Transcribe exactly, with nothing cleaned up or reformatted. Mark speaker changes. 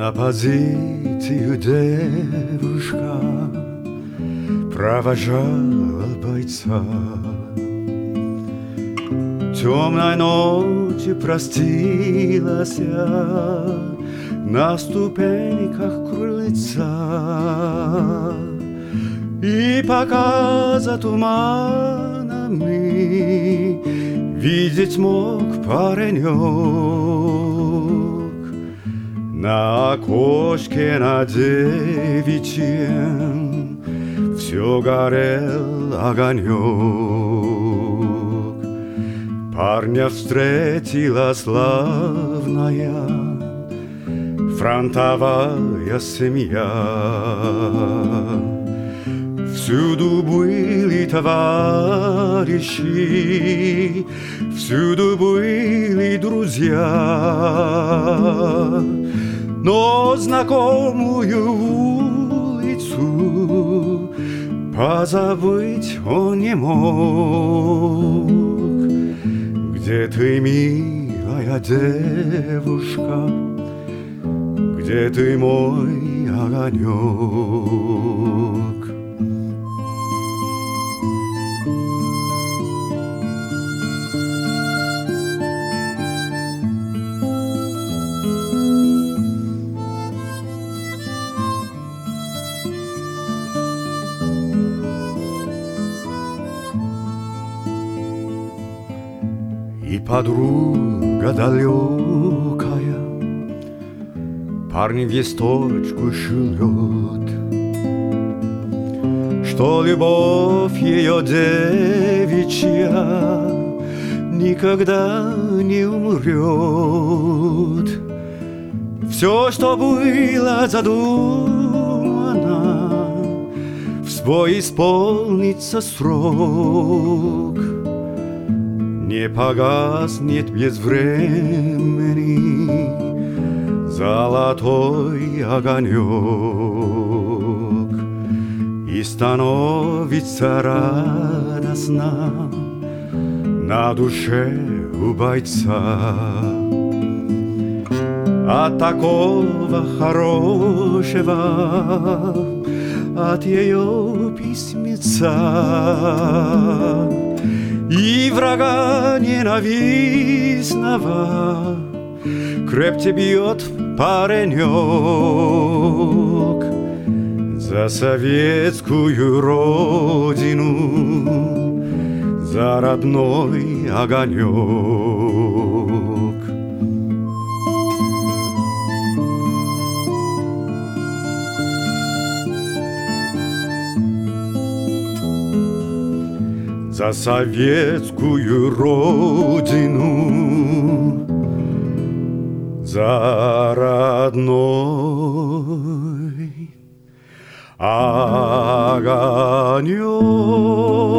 Speaker 1: На позицию девушка провожала бойца. Темной ночью простилась на ступеньках крыльца, и пока за туманами видеть мог паренек, на окошке на девичьем все горел огонек. Парня встретила славная фронтовая семья. Всюду были товарищи, всюду были друзья, но знакомую улицу позабыть он не мог. Где ты, милая девушка, где ты, мой огонек? И подруга далекая парни весточку шлет, что любовь ее девичья никогда не умрет. Все, что было задумано, в свой исполнится срок. Не погаснет без времени золотой огонек, и становится радостно на душе у бойца от такого хорошего, от ее письмеца. И врага ненавистного крепче бьет паренек за советскую родину, за родной огонек. За советскую родину, за родной огонек.